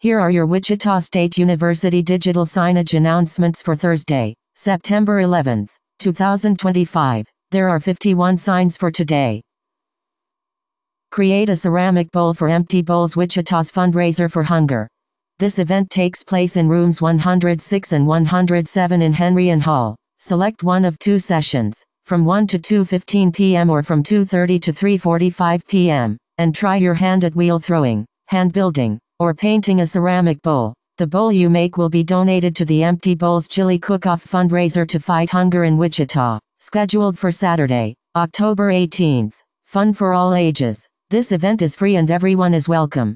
Here are your Wichita State University digital signage announcements for Thursday, September 11, 2025. There are 51 signs for today. Create a ceramic bowl for empty bowls. Wichita's fundraiser for hunger. This event takes place in rooms 106 and 107 in Henry and Hall. Select one of two sessions, from 1 to 2:15 p.m. or from 2:30 to 3:45 p.m., and try your hand at wheel throwing, hand building, or painting a ceramic bowl. The bowl you make will be donated to the Empty Bowls Chili Cook-Off fundraiser to fight hunger in Wichita, scheduled for Saturday, October 18th. Fun for all ages. This event is free and everyone is welcome.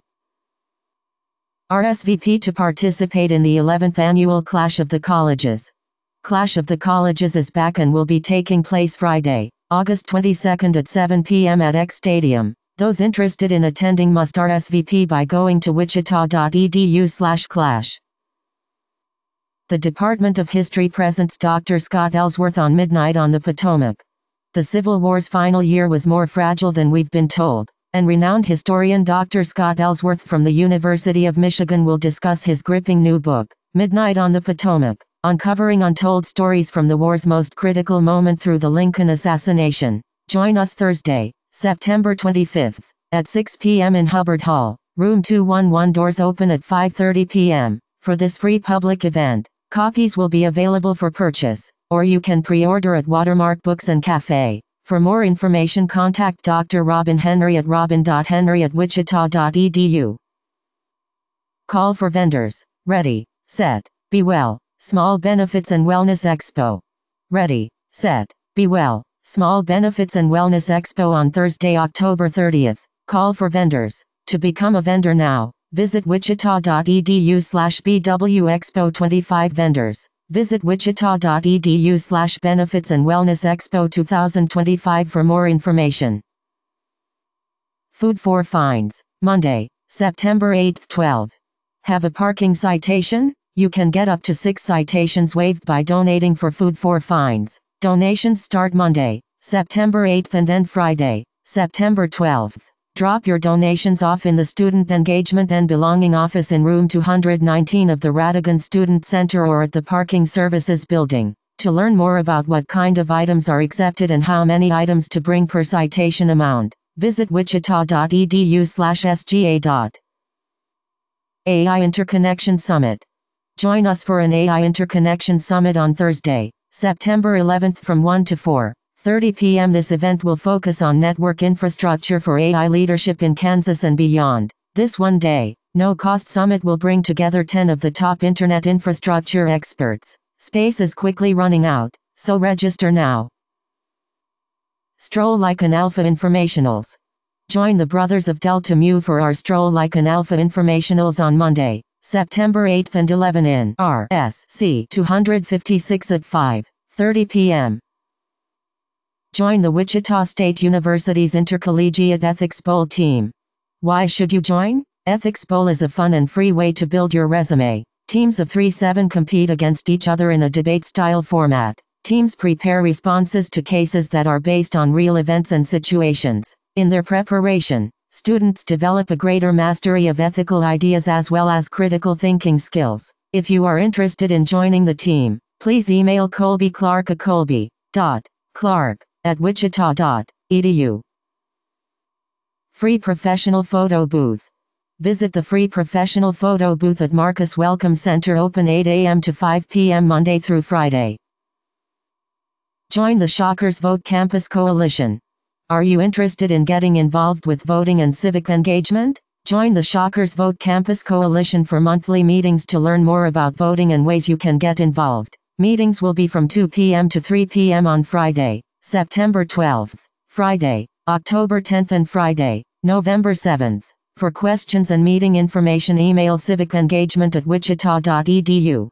RSVP to participate in the 11th annual Clash of the Colleges. Clash of the Colleges is back and will be taking place Friday, August 22nd at 7 p.m. at X Stadium. Those interested in attending must RSVP by going to wichita.edu/clash. The Department of History presents Dr. Scott Ellsworth on Midnight on the Potomac. The Civil War's final year was more fragile than we've been told, and renowned historian Dr. Scott Ellsworth from the University of Michigan will discuss his gripping new book, Midnight on the Potomac, uncovering untold stories from the war's most critical moment through the Lincoln assassination. Join us Thursday, September 25th, at 6 p.m. in Hubbard Hall, room 211. Doors open at 5:30 p.m. For this free public event, copies will be available for purchase, or you can pre-order at Watermark Books and Cafe. For more information, contact Dr. Robin Henry at robin.henry@wichita.edu. Call for vendors. Ready, set, be well. Small Benefits and Wellness Expo. Ready, set, be well. Small Benefits and Wellness Expo on Thursday, October 30th. Call for vendors. To become a vendor now, visit wichita.edu/BWExpo25 vendors. Visit wichita.edu/Benefits and Wellness Expo 2025 for more information. Food for Fines. Monday, September 8th 12. Have a parking citation? You can get up to 6 citations waived by donating for Food for Fines. Donations start Monday, September 8th and end Friday, September 12th. Drop your donations off in the Student Engagement and Belonging Office in room 219 of the Radigan Student Center or at the Parking Services Building. To learn more about what kind of items are accepted and how many items to bring per citation amount, visit wichita.edu/sga. AI Interconnection Summit. Join us for an AI Interconnection Summit on Thursday, September 11th from 1 to 4:30 p.m. This event will focus on network infrastructure for AI leadership in Kansas and beyond. This one-day, no-cost summit will bring together 10 of the top internet infrastructure experts. Space is quickly running out, so register now. Stroll Like an Alpha Informationals. Join the Brothers of Delta Mu for our Stroll Like an Alpha Informationals on Monday, September 8th and 11 in RSC 256 at 5:30 p.m. Join the Wichita State University's Intercollegiate Ethics Bowl team. Why should you join? Ethics Bowl is a fun and free way to build your resume. Teams of 3-7 compete against each other in a debate-style format. Teams prepare responses to cases that are based on real events and situations. In their preparation, students develop a greater mastery of ethical ideas as well as critical thinking skills. If you are interested in joining the team, please email Colby Clark at colby.clark@wichita.edu. Free Professional Photo Booth. Visit the Free Professional Photo Booth at Marcus Welcome Center, open 8 a.m. to 5 p.m. Monday through Friday. Join the Shockers Vote Campus Coalition. Are you interested in getting involved with voting and civic engagement? Join the Shockers Vote Campus Coalition for monthly meetings to learn more about voting and ways you can get involved. Meetings will be from 2 p.m. to 3 p.m. on Friday, September 12th, Friday, October 10th and Friday, November 7th. For questions and meeting information, email civicengagement@wichita.edu.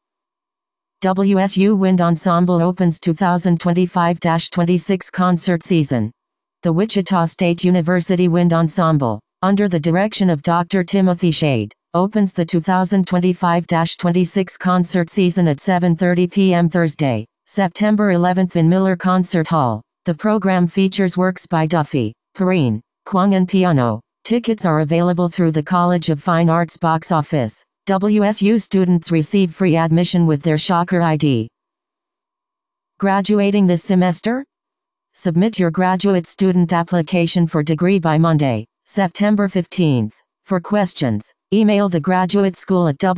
WSU Wind Ensemble opens 2025-26 concert season. The Wichita State University Wind Ensemble, under the direction of Dr. Timothy Shade, opens the 2025-26 concert season at 7:30 p.m. Thursday, September 11th in Miller Concert Hall. The program features works by Duffy, Perrine, Kwong and piano, Tickets are available through the College of Fine Arts box office. WSU students receive free admission with their Shocker ID. Graduating this semester? Submit your graduate student application for degree by Monday, September 15th. For questions, email the graduate school at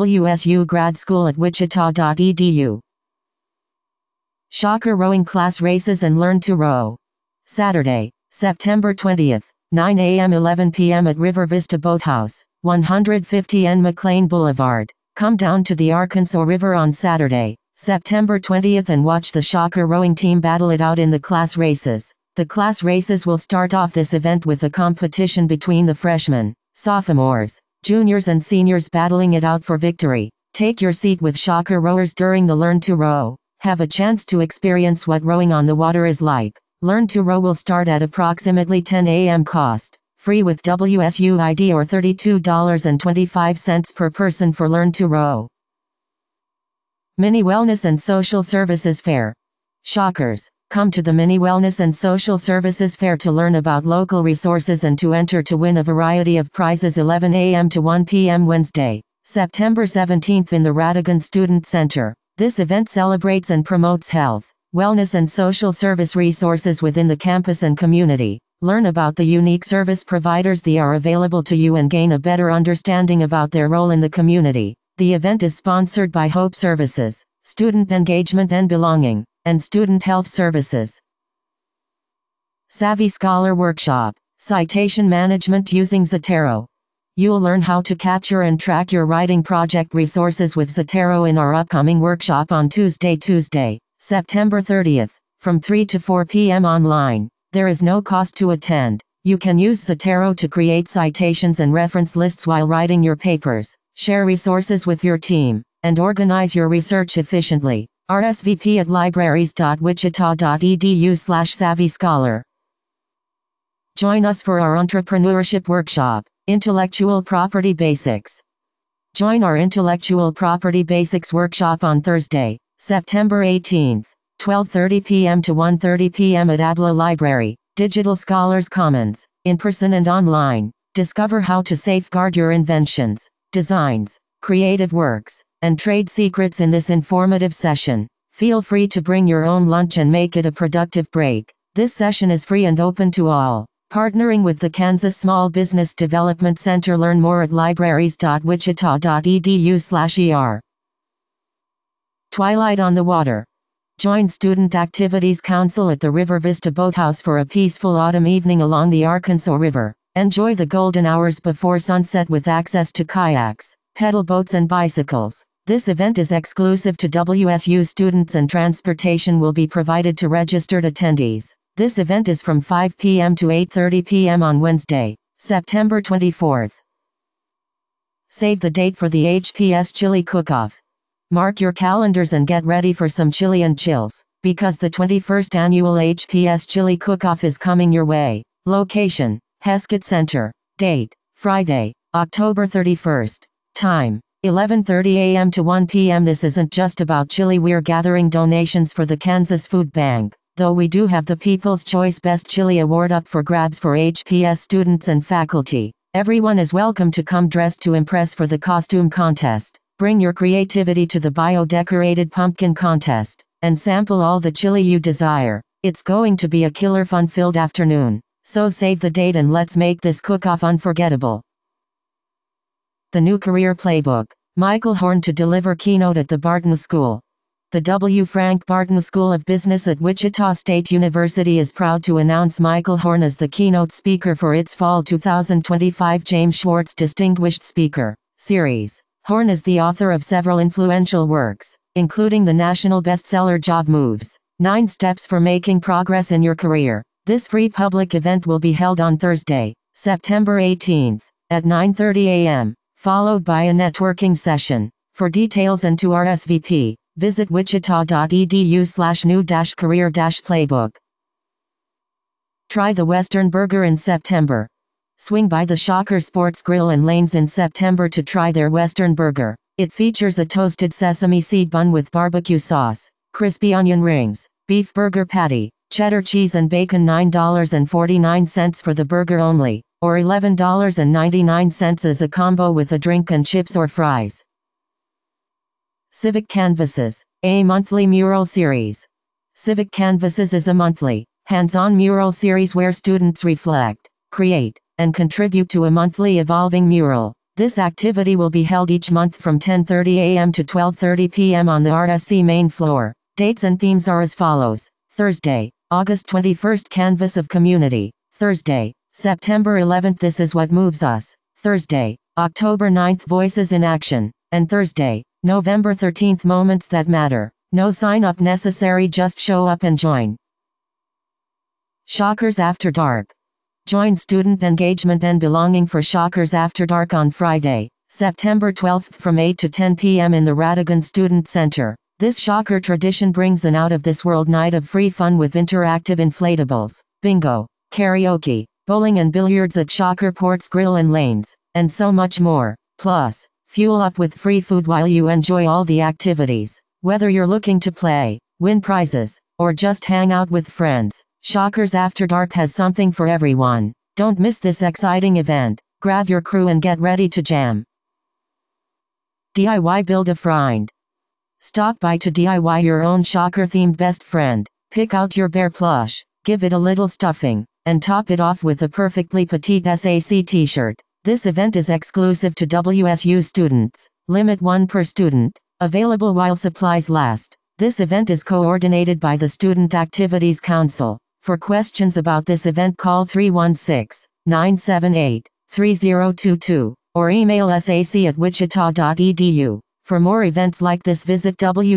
wsugradschool@wichita.edu. Shocker rowing class races and learn to row. Saturday, September 20th, 9 a.m. 11 p.m. at River Vista Boathouse, 150 N McLean Boulevard. Come down to the Arkansas River on Saturday, September 20th and watch the Shocker rowing team battle it out in the class races. The class races will start off this event with a competition between the freshmen, sophomores, juniors and seniors battling it out for victory. Take your seat with Shocker rowers during the Learn to Row. Have a chance to experience what rowing on the water is like. Learn to Row will start at approximately 10 a.m. cost, free with WSU ID or $32.25 per person for Learn to Row. Mini Wellness and Social Services Fair. Shockers, come to the Mini Wellness and Social Services Fair to learn about local resources and to enter to win a variety of prizes 11 a.m. to 1 p.m. Wednesday, September 17th in the Radigan Student Center. This event celebrates and promotes health, wellness and social service resources within the campus and community. Learn about the unique service providers that are available to you and gain a better understanding about their role in the community. The event is sponsored by Hope Services, Student Engagement and Belonging, and Student Health Services. Savvy Scholar Workshop, Citation Management using Zotero. You'll learn how to capture and track your writing project resources with Zotero in our upcoming workshop on Tuesday, September 30th, from 3 to 4 p.m. online. There is no cost to attend. You can use Zotero to create citations and reference lists while writing your papers, share resources with your team, and organize your research efficiently. RSVP at libraries.wichita.edu/savvyscholar. Join us for our entrepreneurship workshop, Intellectual Property Basics. Join our Intellectual Property Basics workshop on Thursday, September 18th, 12:30 p.m. to 1:30 p.m. at Adler Library, Digital Scholars Commons, in person and online. Discover how to safeguard your inventions, designs, creative works, and trade secrets in this informative session. Feel free to bring your own lunch and make it a productive break. This session is free and open to all. Partnering with the Kansas Small Business Development Center. Learn more at libraries.wichita.edu/er. Twilight on the Water. Join Student Activities Council at the River Vista Boathouse for a peaceful autumn evening along the Arkansas River. Enjoy the golden hours before sunset with access to kayaks, pedal boats and bicycles. This event is exclusive to WSU students and transportation will be provided to registered attendees. This event is from 5 p.m. to 8:30 p.m. on Wednesday, September 24th. Save the date for the HPS Chili Cook-Off. Mark your calendars and get ready for some chili and chills, because the 21st annual HPS Chili Cook-Off is coming your way. Location, Heskett Center. Date, Friday, October 31st. Time, 11:30 a.m. to 1 p.m. This isn't just about chili. We're gathering donations for the Kansas Food Bank. Though we do have the People's Choice Best Chili Award up for grabs for HPS students and faculty. Everyone is welcome to come dressed to impress for the costume contest. Bring your creativity to the bio-decorated pumpkin contest, and sample all the chili you desire. It's going to be a killer fun-filled afternoon. So save the date and let's make this cook-off unforgettable. The New Career Playbook. Michael Horn to deliver keynote at the Barton School. The W. Frank Barton School of Business at Wichita State University is proud to announce Michael Horn as the keynote speaker for its Fall 2025 James Schwartz Distinguished Speaker Series. Horn is the author of several influential works, including the national bestseller Job Moves, 9 Steps for Making Progress in Your Career. This free public event will be held on Thursday, September 18th, at 9:30 a.m., followed by a networking session. For details and to RSVP, visit wichita.edu/new-career-playbook. Try the Western Burger in September. Swing by the Shocker Sports Grill and Lanes in September to try their Western Burger. It features a toasted sesame seed bun with barbecue sauce, crispy onion rings, beef burger patty, cheddar cheese and bacon. $9.49 for the burger only. or $11.99 as a combo with a drink and chips or fries. Civic Canvases, a monthly mural series. Civic Canvases is a monthly, hands-on mural series where students reflect, create, and contribute to a monthly evolving mural. This activity will be held each month from 10:30 a.m. to 12:30 p.m. on the RSC main floor. Dates and themes are as follows. Thursday, August 21st, Canvas of Community. Thursday, September 11th, This Is What Moves Us. Thursday, October 9th, Voices in Action. And Thursday, November 13th, Moments That Matter. No sign up necessary, just show up and join. Shockers After Dark. Join student engagement and belonging for Shockers After Dark on Friday, September 12th from 8 to 10 p.m. in the Radigan Student Center. This Shocker tradition brings an out-of-this-world night of free fun with interactive inflatables, bingo, karaoke, bowling and billiards at Shocker Ports Grill and Lanes, and so much more. Plus, fuel up with free food while you enjoy all the activities. Whether you're looking to play, win prizes, or just hang out with friends, Shockers After Dark has something for everyone. Don't miss this exciting event. Grab your crew and get ready to jam. DIY Build-A-Friend. Stop by to DIY your own Shocker-themed best friend. Pick out your bear plush, give it a little stuffing, and top it off with a perfectly petite SAC t-shirt. This event is exclusive to WSU students. Limit 1 per student. Available while supplies last. This event is coordinated by the Student Activities Council. For questions about this event, call 316-978-3022 or email sac@wichita.edu. For more events like this, visit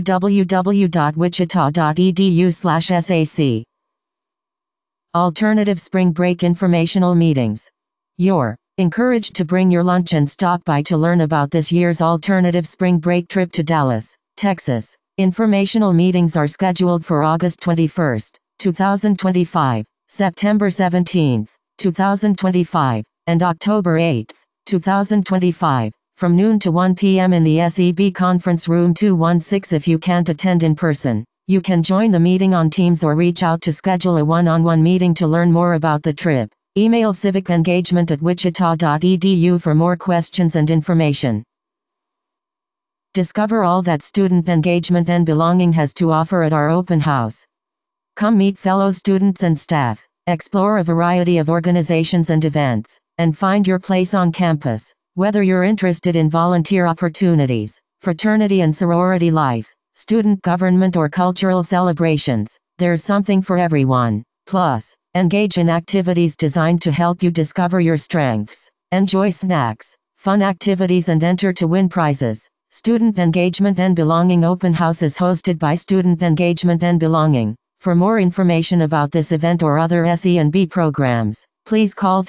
www.wichita.edu/sac. Alternative Spring Break Informational Meetings. You're encouraged to bring your lunch and stop by to learn about this year's alternative spring break trip to Dallas, Texas. Informational meetings are scheduled for August 21st, 2025, September 17th, 2025, and October 8th, 2025, from noon to 1 p.m. in the SEB Conference Room 216. If you can't attend in person, you can join the meeting on Teams or reach out to schedule a one-on-one meeting to learn more about the trip. Email civicengagement@wichita.edu for more questions and information. Discover all that student engagement and belonging has to offer at our open house. Come meet fellow students and staff, explore a variety of organizations and events, and find your place on campus. Whether you're interested in volunteer opportunities, fraternity and sorority life, student government or cultural celebrations, there's something for everyone. Plus, engage in activities designed to help you discover your strengths, enjoy snacks, fun activities and enter to win prizes. Student Engagement and Belonging Open House is hosted by Student Engagement and Belonging. For more information about this event or other SE&B programs, please call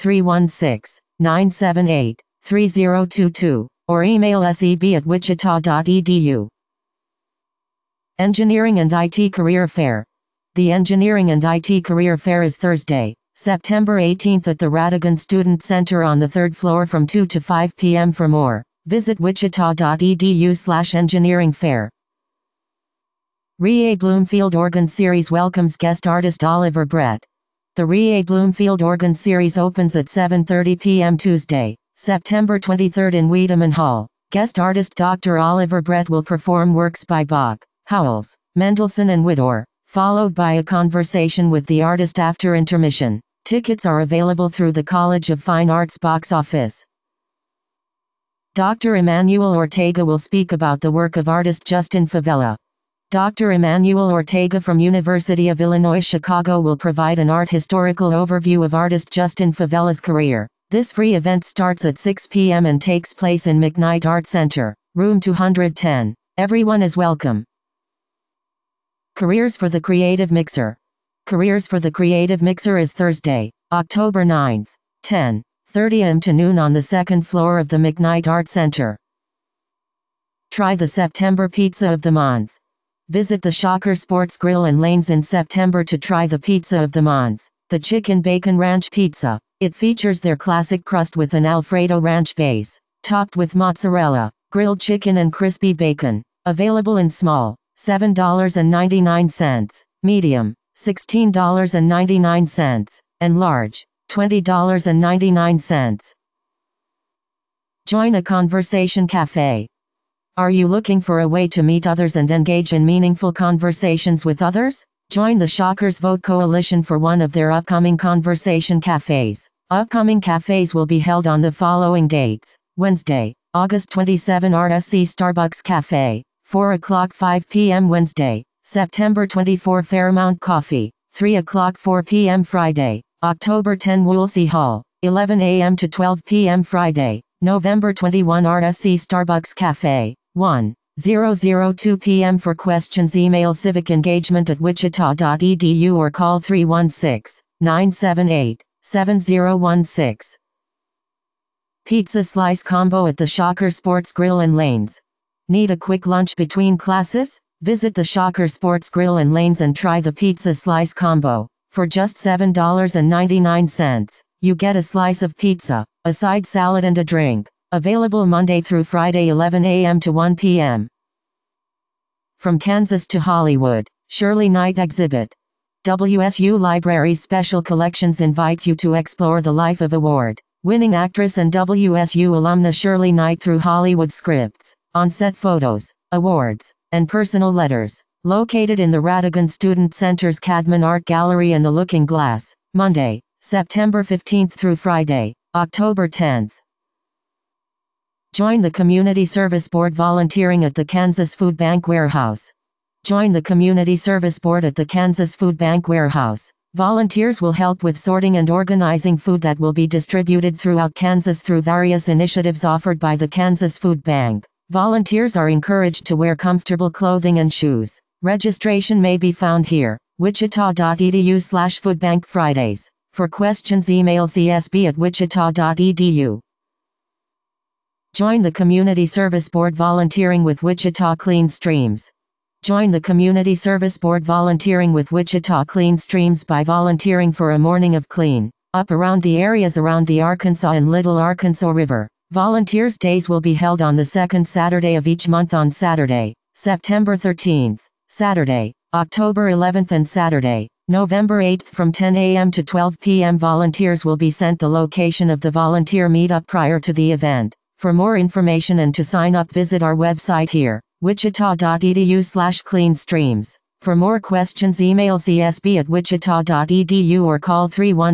316-978-3022 or email seb@wichita.edu. Engineering and IT Career Fair. The Engineering and IT Career Fair is Thursday, September 18th at the Radigan Student Center on the 3rd floor from 2 to 5 p.m. For more, visit wichita.edu/engineeringfair. Rea Bloomfield Organ Series welcomes guest artist Oliver Brett. The Rea Bloomfield Organ Series opens at 7:30 p.m. Tuesday, September 23rd in Wiedemann Hall. Guest artist Dr. Oliver Brett will perform works by Bach, Howells, Mendelssohn and Widor, followed by a conversation with the artist after intermission. Tickets are available through the College of Fine Arts box office. Dr. Emmanuel Ortega will speak about the work of artist Justin Favela. Dr. Emmanuel Ortega from University of Illinois Chicago will provide an art historical overview of artist Justin Favela's career. This free event starts at 6 p.m. and takes place in McKnight Art Center, room 210. Everyone is welcome. Careers for the Creative Mixer. Careers for the Creative Mixer is Thursday, October 9th, 10:30 a.m. to noon on the 2nd floor of the McKnight Art Center. Try the September Pizza of the Month. Visit the Shocker Sports Grill and Lanes in September to try the pizza of the month, the Chicken Bacon Ranch Pizza. It features their classic crust with an Alfredo ranch base, topped with mozzarella, grilled chicken and crispy bacon. Available in small, $7.99, medium, $16.99, and large, $20.99. Join a conversation cafe. Are you looking for a way to meet others and engage in meaningful conversations with others? Join the Shockers Vote Coalition for one of their upcoming conversation cafes. Upcoming cafes will be held on the following dates. Wednesday, August 27, RSC Starbucks Cafe, 4 o'clock 5 p.m. Wednesday. September 24, Fairmount Coffee, 3 o'clock 4 p.m. Friday. October 10, Woolsey Hall, 11 a.m. to 12 p.m. Friday. November 21, RSC Starbucks Cafe, 1:02 p.m. For questions, email civicengagement@wichita.edu or call 316-978-7016. Pizza Slice Combo at the Shocker Sports Grill and Lanes. Need a quick lunch between classes? Visit the Shocker Sports Grill and Lanes and try the Pizza Slice Combo. For just $7.99, you get a slice of pizza, a side salad and a drink. Available Monday through Friday 11 a.m. to 1 p.m. From Kansas to Hollywood, Shirley Knight Exhibit. WSU Library's Special Collections invites you to explore the life of award-winning actress and WSU alumna Shirley Knight through Hollywood scripts, on-set photos, awards, and personal letters. Located in the Radigan Student Center's Cadman Art Gallery and the Looking Glass, Monday, September 15 through Friday, October 10. Join the Community Service Board volunteering at the Kansas Food Bank Warehouse. Join the Community Service Board at the Kansas Food Bank Warehouse. Volunteers will help with sorting and organizing food that will be distributed throughout Kansas through various initiatives offered by the Kansas Food Bank. Volunteers are encouraged to wear comfortable clothing and shoes. Registration may be found here. wichita.edu/foodbank Fridays. For questions, email csb@wichita.edu. Join the Community Service Board volunteering with Wichita Clean Streams. Join the Community Service Board volunteering with Wichita Clean Streams by volunteering for a morning of clean up around the areas around the Arkansas and Little Arkansas River. Volunteers Days will be held on the second Saturday of each month on Saturday, September 13th, Saturday, October 11th and Saturday, November 8th from 10 a.m. to 12 p.m. Volunteers will be sent the location of the volunteer meetup prior to the event. For more information and to sign up, visit our website here, wichita.edu/cleanstreams. For more questions, email csb@wichita.edu or call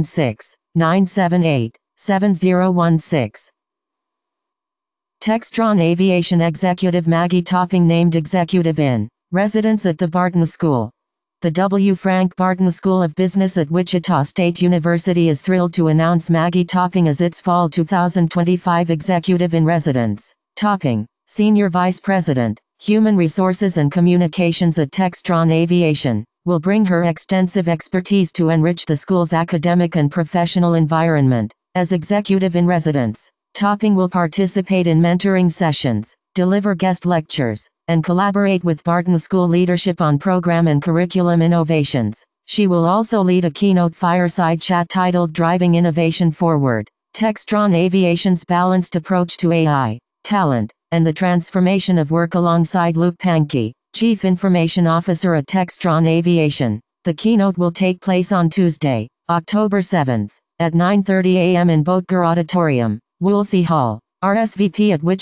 316-978-7016. Textron Aviation Executive Maggie Topping named Executive in Residence at the Barton School. The W. Frank Barton School of Business at Wichita State University is thrilled to announce Maggie Topping as its fall 2025 Executive in Residence. Topping, Senior Vice President, Human Resources and Communications at Textron Aviation, will bring her extensive expertise to enrich the school's academic and professional environment. As Executive in Residence, Topping will participate in mentoring sessions, deliver guest lectures, and collaborate with Barton School leadership on program and curriculum innovations. She will also lead a keynote fireside chat titled Driving Innovation Forward: Textron Aviation's Balanced Approach to AI, Talent, and the Transformation of Work alongside Luke Pankey, Chief Information Officer at Textron Aviation. The keynote will take place on Tuesday, October 7th, at 9:30 a.m. in Boatger Auditorium, Woolsey Hall. RSVP at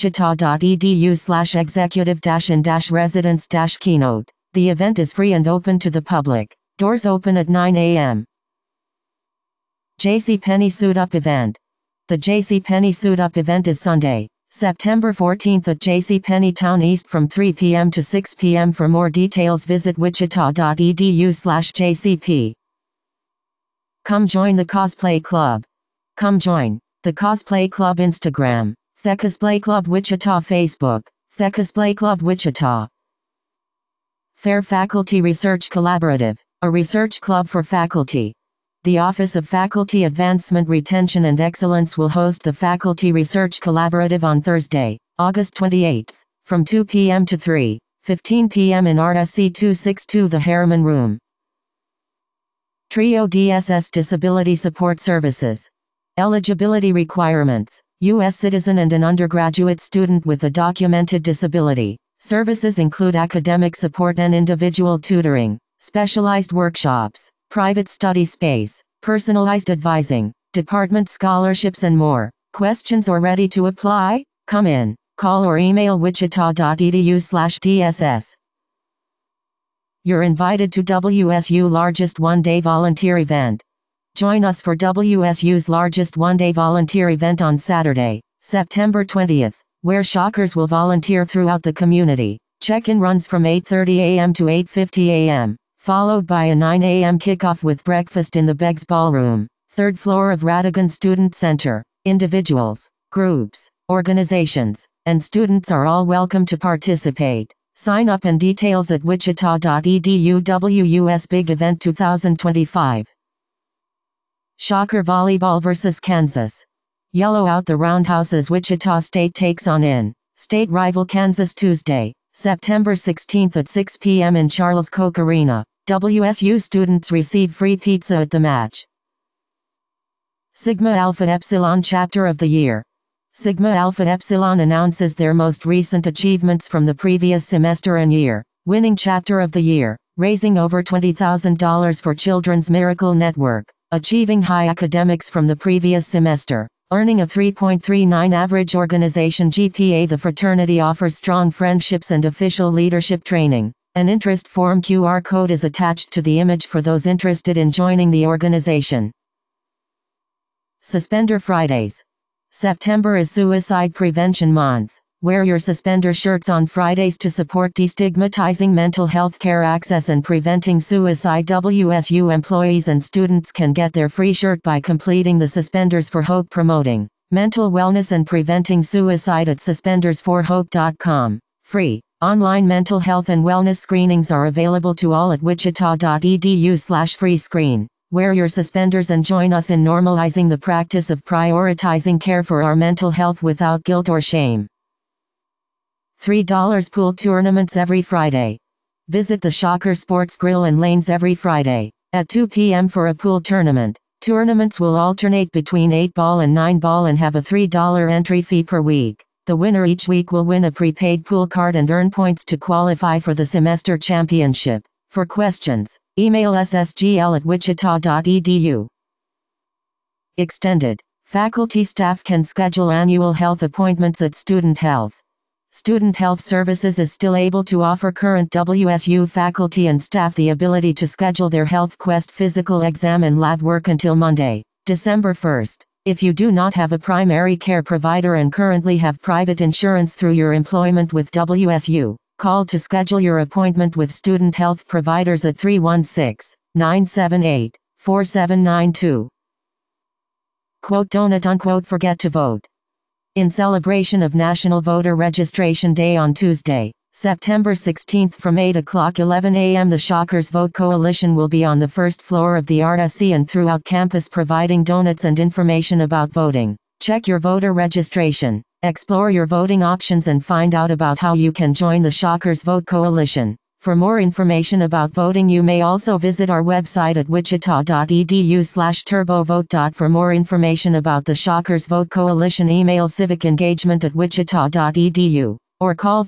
wichita.edu/executive-in-residence-keynote. The event is free and open to the public. Doors open at 9 a.m. JCPenney Suit Up Event. The JCPenney Suit Up event is Sunday, September 14th at JCPenney Town East from 3 p.m. to 6 p.m. For more details, visit wichita.edu/jcp. Come join the Cosplay Club. Come join the Cosplay Club Instagram, Cosplay Club Wichita Facebook, Cosplay Club Wichita. Fair Faculty Research Collaborative, a research club for faculty. The Office of Faculty Advancement, Retention and Excellence will host the Faculty Research Collaborative on Thursday, August 28th, from 2 p.m. to 3:15 p.m. in RSC 262 The Harriman Room. TRIO DSS Disability Support Services. Eligibility requirements: U.S. citizen and an undergraduate student with a documented disability. Services include academic support and individual tutoring, specialized workshops, private study space, personalized advising, department scholarships and more. Questions or ready to apply? Come in, call or email wichita.edu/DSS. You're invited to WSU largest one-day volunteer event. Join us for WSU's largest one-day volunteer event on Saturday, September 20th, where Shockers will volunteer throughout the community. Check-in runs from 8:30 a.m. to 8:50 a.m., followed by a 9 a.m. kickoff with breakfast in the Beggs Ballroom, 3rd floor of Radigan Student Center. Individuals, groups, organizations, and students are all welcome to participate. Sign up and details at wichita.edu. WUS Big Event 2025. Shocker Volleyball vs. Kansas. Yellow out the roundhouse as Wichita State takes on in-state rival Kansas Tuesday, September 16th at 6 p.m. in Charles Koch Arena. WSU students receive free pizza at the match. Sigma Alpha Epsilon Chapter of the Year. Sigma Alpha Epsilon announces their most recent achievements from the previous semester and year. Winning Chapter of the Year, raising over $20,000 for Children's Miracle Network, achieving high academics from the previous semester, earning a 3.39 average organization GPA. The fraternity offers strong friendships and official leadership training. An interest form QR code is attached to the image for those interested in joining the organization. Suspender Fridays. September is Suicide Prevention Month. Wear your suspender shirts on Fridays to support destigmatizing mental health care access and preventing suicide. WSU employees and students can get their free shirt by completing the Suspenders for Hope promoting mental wellness and preventing suicide at suspendersforhope.com. Free online mental health and wellness screenings are available to all at wichita.edu/freescreen. Wear your suspenders and join us in normalizing the practice of prioritizing care for our mental health without guilt or shame. $3 pool tournaments every Friday. Visit the Shocker Sports Grill and Lanes every Friday at 2 p.m. for a pool tournament. Tournaments will alternate between 8-ball and 9-ball and have a $3 entry fee per week. The winner each week will win a prepaid pool card and earn points to qualify for the semester championship. For questions, email ssgl@wichita.edu. Extended. Faculty staff can schedule annual health appointments at Student Health. Student Health Services is still able to offer current WSU faculty and staff the ability to schedule their Health Quest physical exam and lab work until Monday, December 1st. If you do not have a primary care provider and currently have private insurance through your employment with WSU, call to schedule your appointment with student health providers at 316-978-4792. Quote donut unquote forget to vote. In celebration of National Voter Registration Day on Tuesday, September 16th from 8:11 a.m. the Shockers Vote Coalition will be on the first floor of the RSC and throughout campus providing donuts and information about voting. Check your voter registration. Explore your voting options and find out about how you can join the Shockers Vote Coalition. For more information about voting, you may also visit our website at wichita.edu/turbovote. For more information about the Shockers Vote Coalition, email civicengagement@wichita.edu or call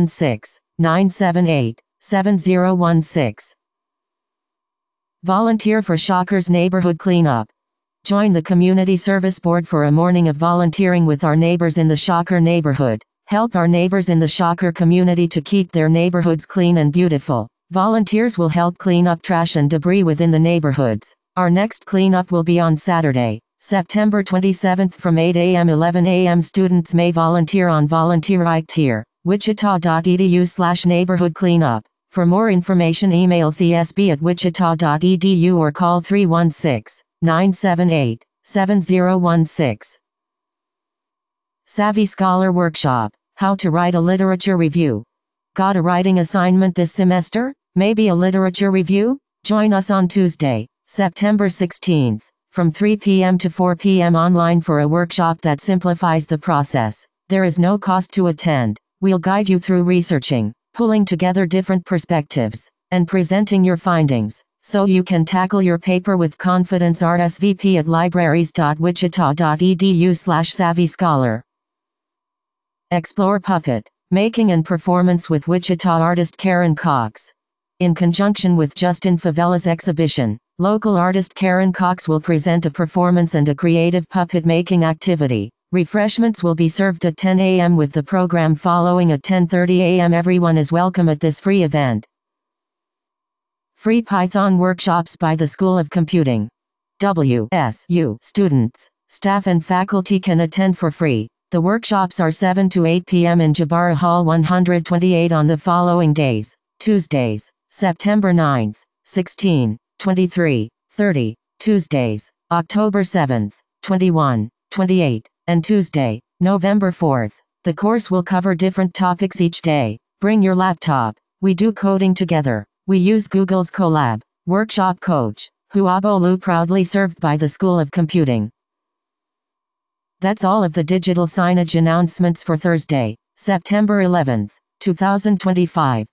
316-978-7016. Volunteer for Shockers Neighborhood Cleanup. Join the Community Service Board for a morning of volunteering with our neighbors in the Shocker neighborhood. Help our neighbors in the Shocker community to keep their neighborhoods clean and beautiful. Volunteers will help clean up trash and debris within the neighborhoods. Our next cleanup will be on Saturday, September 27th from 8 a.m. 11 a.m. Students may volunteer on Volunteer right here, wichita.edu/neighborhood cleanup. For more information, email csb@wichita.edu or call 316-978-7016. Savvy Scholar Workshop. How to write a literature review. Got a writing assignment this semester? Maybe a literature review? Join us on Tuesday, September 16th, from 3 p.m. to 4 p.m. online for a workshop that simplifies the process. There is no cost to attend. We'll guide you through researching, pulling together different perspectives, and presenting your findings, so you can tackle your paper with confidence. RSVP at libraries.wichita.edu/savvyscholar. Explore puppet making and performance with Wichita artist Karen Cox. In conjunction with Justin Favella's exhibition, Local artist Karen Cox will present a performance and a creative puppet making activity. Refreshments will be served at 10 a.m. with the program following at 10:30 a.m. Everyone is welcome at this free event. Free Python workshops by the School of Computing. WSU students, staff and faculty can attend for free. The workshops are 7 to 8 p.m. in Jabara Hall 128 on the following days: Tuesdays, September 9th, 16, 23, 30, Tuesdays, October 7th, 21, 28, and Tuesday, November 4th. The course will cover different topics each day. Bring your laptop. We do coding together. We use Google's Colab. Workshop coach, Huabolu, proudly served by the School of Computing. That's all of the digital signage announcements for Thursday, September 11th, 2025.